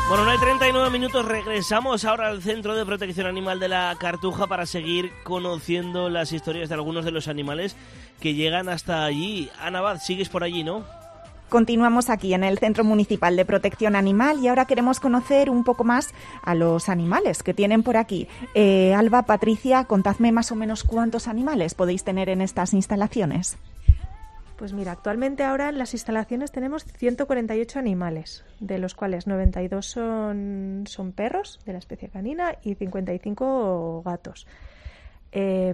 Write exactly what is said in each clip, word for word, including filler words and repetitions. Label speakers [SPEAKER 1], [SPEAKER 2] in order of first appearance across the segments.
[SPEAKER 1] Bueno, no hay treinta y nueve minutos, regresamos ahora al Centro de Protección Animal de la Cartuja para seguir conociendo las historias de algunos de los animales que llegan hasta allí. Ana Abad, sigues por allí, ¿no?
[SPEAKER 2] Continuamos aquí en el Centro Municipal de Protección Animal y ahora queremos conocer un poco más a los animales que tienen por aquí. Eh, Alba, Patricia, contadme más o menos cuántos animales podéis tener en estas instalaciones.
[SPEAKER 3] Pues mira, actualmente ahora en las instalaciones tenemos ciento cuarenta y ocho animales, de los cuales noventa y dos son, son perros de la especie canina y cincuenta y cinco gatos. Eh,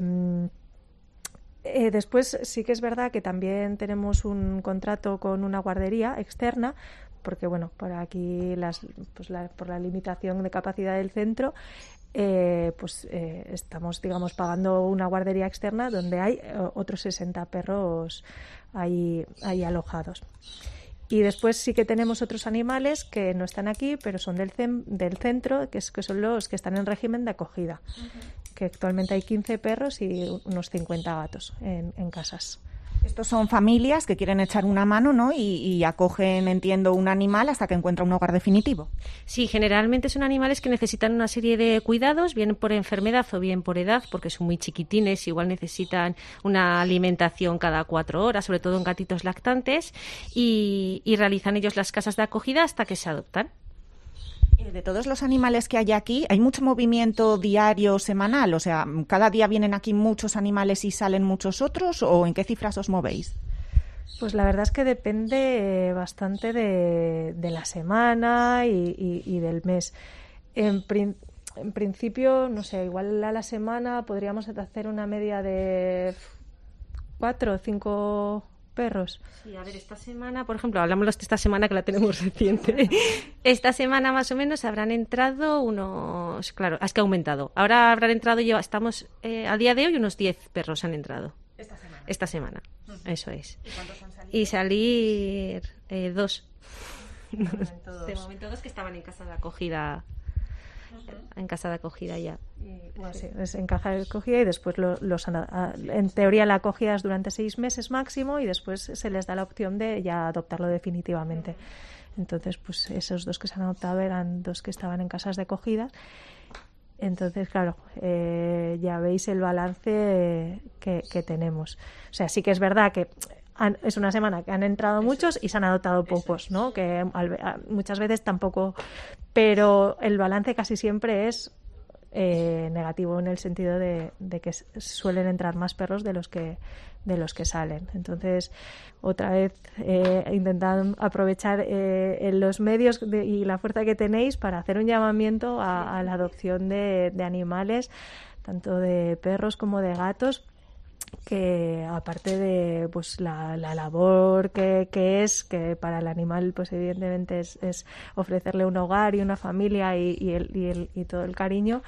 [SPEAKER 3] eh, después sí que es verdad que también tenemos un contrato con una guardería externa, porque bueno, por aquí las, pues la, por la limitación de capacidad del centro, eh, pues eh, estamos, digamos, pagando una guardería externa donde hay eh, otros sesenta perros ahí, ahí alojados. Y después sí que tenemos otros animales que no están aquí, pero son del, cem, del centro, que, es, que son los que están en régimen de acogida, uh-huh. que actualmente hay quince perros y unos cincuenta gatos en, en casas.
[SPEAKER 2] Estos son familias que quieren echar una mano, ¿no? Y, y acogen, entiendo, un animal hasta que encuentra un hogar definitivo.
[SPEAKER 4] Sí, generalmente son animales que necesitan una serie de cuidados, bien por enfermedad o bien por edad, porque son muy chiquitines, igual necesitan una alimentación cada cuatro horas, sobre todo en gatitos lactantes, y, y realizan ellos las casas de acogida hasta que se adoptan.
[SPEAKER 2] De todos los animales que hay aquí, ¿hay mucho movimiento diario, semanal? O sea, ¿cada día vienen aquí muchos animales y salen muchos otros? ¿O en qué cifras os movéis?
[SPEAKER 3] Pues la verdad es que depende bastante de, de la semana y, y, y del mes. En, prin, en principio, no sé, igual a la semana podríamos hacer una media de cuatro o cinco perros.
[SPEAKER 4] Sí, a ver, esta semana, por ejemplo, hablamos de esta semana que la tenemos reciente. Esta semana más o menos habrán entrado unos, claro, es que ha aumentado. Ahora habrán entrado, ya estamos eh, a día de hoy unos diez perros han entrado.
[SPEAKER 2] Esta semana.
[SPEAKER 4] Esta semana, uh-huh. Eso es.
[SPEAKER 2] ¿Y cuántos han salido?
[SPEAKER 4] Y salir eh, dos.
[SPEAKER 2] De momento dos.
[SPEAKER 4] De momento dos que estaban en casa de acogida. En casa de acogida ya.
[SPEAKER 3] Bueno, sí, es en casa de acogida y después lo, los en teoría la acogida es durante seis meses máximo y después se les da la opción de ya adoptarlo definitivamente. Entonces, pues esos dos que se han adoptado eran dos que estaban en casas de acogida. Entonces, claro, eh, ya veis el balance que, que tenemos. O sea, sí que es verdad que Han, es una semana que han entrado Eso muchos es. y se han adoptado pocos, ¿no? Es. Que al, a, muchas veces tampoco, pero el balance casi siempre es eh, negativo en el sentido de, de que suelen entrar más perros de los que de los que salen. Entonces, otra vez eh, intentad aprovechar eh, los medios de, y la fuerza que tenéis para hacer un llamamiento a, a la adopción de, de animales, tanto de perros como de gatos, que aparte de pues la, la labor que, que es, que para el animal pues evidentemente es, es ofrecerle un hogar y una familia y, y, el, y, el, y todo el cariño,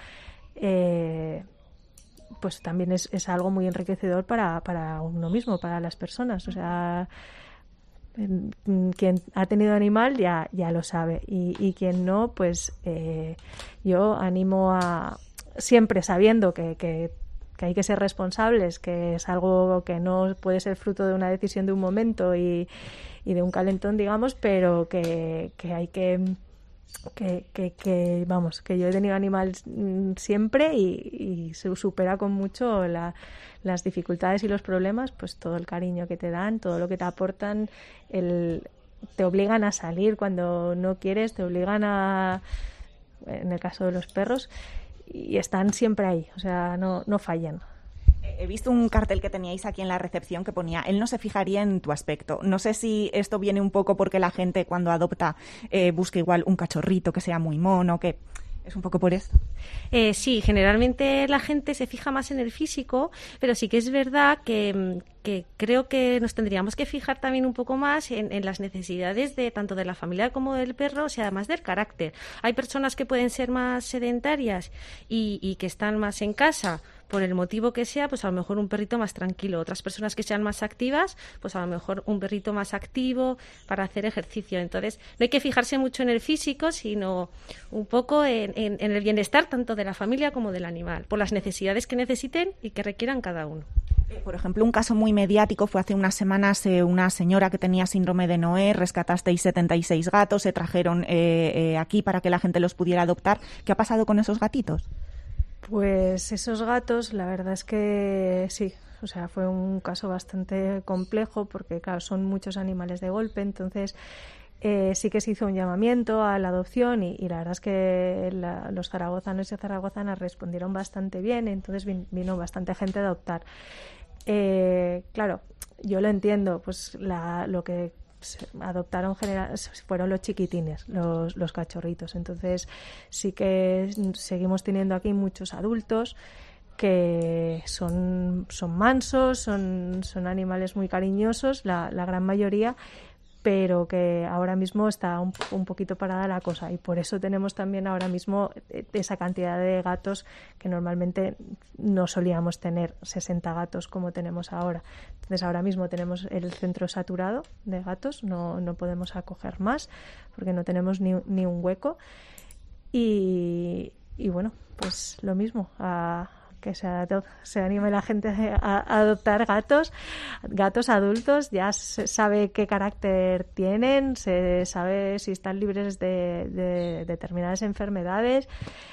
[SPEAKER 3] eh, pues también es, es algo muy enriquecedor para, para uno mismo, para las personas. O sea, quien ha tenido animal ya, ya lo sabe y, y quien no, pues eh, yo animo a, siempre sabiendo que, que que hay que ser responsables, que es algo que no puede ser fruto de una decisión de un momento y, y de un calentón, digamos, pero que, que hay que, que, que, que, vamos, que yo he tenido animal siempre y, y se supera con mucho la, las dificultades y los problemas, pues todo el cariño que te dan, todo lo que te aportan, el, te obligan a salir cuando no quieres, te obligan a, en el caso de los perros, y están siempre ahí, o sea, no, no fallan.
[SPEAKER 2] He visto un cartel que teníais aquí en la recepción que ponía él no se fijaría en tu aspecto. No sé si esto viene un poco porque la gente cuando adopta eh, busca igual un cachorrito que sea muy mono, que es un poco por esto.
[SPEAKER 4] Eh, sí, generalmente la gente se fija más en el físico, pero sí que es verdad que, que creo que nos tendríamos que fijar también un poco más en, en las necesidades de tanto de la familia como del perro, o sea, además del carácter. Hay personas que pueden ser más sedentarias y, y que están más en casa por el motivo que sea, pues a lo mejor un perrito más tranquilo. Otras personas que sean más activas, pues a lo mejor un perrito más activo para hacer ejercicio. Entonces, no hay que fijarse mucho en el físico, sino un poco en, en, en el bienestar tanto de la familia como del animal, por las necesidades que necesiten y que requieran cada uno.
[SPEAKER 2] Por ejemplo, un caso muy mediático fue hace unas semanas eh, una señora que tenía síndrome de Noé, rescatasteis setenta y seis gatos, se trajeron eh, eh, aquí para que la gente los pudiera adoptar. ¿Qué ha pasado con esos gatitos?
[SPEAKER 3] Pues esos gatos, la verdad es que sí, o sea, fue un caso bastante complejo porque, claro, son muchos animales de golpe, entonces eh, sí que se hizo un llamamiento a la adopción y, y la verdad es que la, los zaragozanos y zaragozanas respondieron bastante bien, entonces vin, vino bastante gente a adoptar. Eh, claro, yo lo entiendo, pues la, lo que adoptaron general, fueron los chiquitines, los, los cachorritos. Entonces sí que seguimos teniendo aquí muchos adultos que son, son mansos, son, son animales muy cariñosos, la, la gran mayoría, pero que ahora mismo está un, un poquito parada la cosa y por eso tenemos también ahora mismo esa cantidad de gatos que normalmente no solíamos tener sesenta gatos como tenemos ahora. Entonces ahora mismo tenemos el centro saturado de gatos, no, no podemos acoger más porque no tenemos ni, ni un hueco y, y bueno, pues lo mismo, a que se, se anime la gente a, a adoptar gatos, gatos adultos, ya se sabe qué carácter tienen, se sabe si están libres de, de determinadas enfermedades,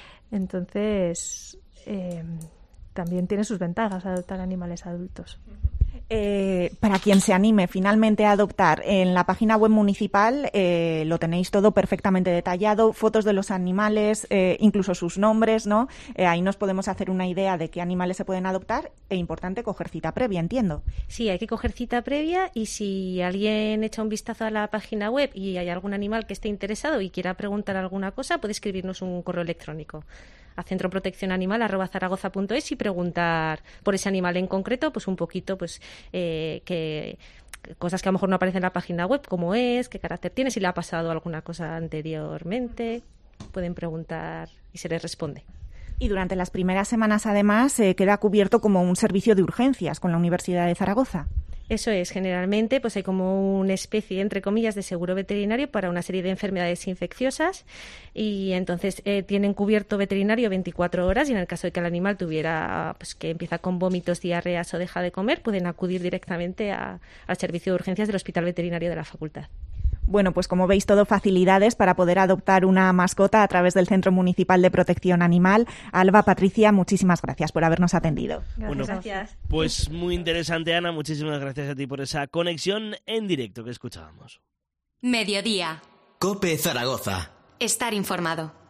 [SPEAKER 3] entonces eh, también tiene sus ventajas adoptar animales adultos.
[SPEAKER 2] Eh, para quien se anime finalmente a adoptar, en la página web municipal eh, lo tenéis todo perfectamente detallado, fotos de los animales, eh, incluso sus nombres, ¿no? Eh, ahí nos podemos hacer una idea de qué animales se pueden adoptar e importante coger cita previa, entiendo.
[SPEAKER 4] Sí, hay que coger cita previa y si alguien echa un vistazo a la página web y hay algún animal que esté interesado y quiera preguntar alguna cosa, puede escribirnos un correo electrónico a centroproteccionanimal arroba zaragoza punto es y preguntar por ese animal en concreto, pues un poquito, pues eh, que cosas que a lo mejor no aparecen en la página web, cómo es, qué carácter tiene, si le ha pasado alguna cosa anteriormente, pueden preguntar y se les responde.
[SPEAKER 2] Y durante las primeras semanas, además, eh, queda cubierto como un servicio de urgencias con la Universidad de Zaragoza.
[SPEAKER 4] Eso es, generalmente pues hay como una especie, entre comillas, de seguro veterinario para una serie de enfermedades infecciosas y entonces eh, tienen cubierto veterinario veinticuatro horas y en el caso de que el animal tuviera, pues que empieza con vómitos, diarreas o deja de comer, pueden acudir directamente a, al servicio de urgencias del Hospital Veterinario de la Facultad.
[SPEAKER 2] Bueno, pues como veis, todo facilidades para poder adoptar una mascota a través del Centro Municipal de Protección Animal. Alba, Patricia, muchísimas gracias por habernos atendido.
[SPEAKER 3] Gracias.
[SPEAKER 1] Bueno,
[SPEAKER 3] Gracias.
[SPEAKER 1] Pues muy interesante, Ana. Muchísimas gracias a ti por esa conexión en directo que escuchábamos.
[SPEAKER 5] Mediodía.
[SPEAKER 6] COPE Zaragoza.
[SPEAKER 5] Estar informado.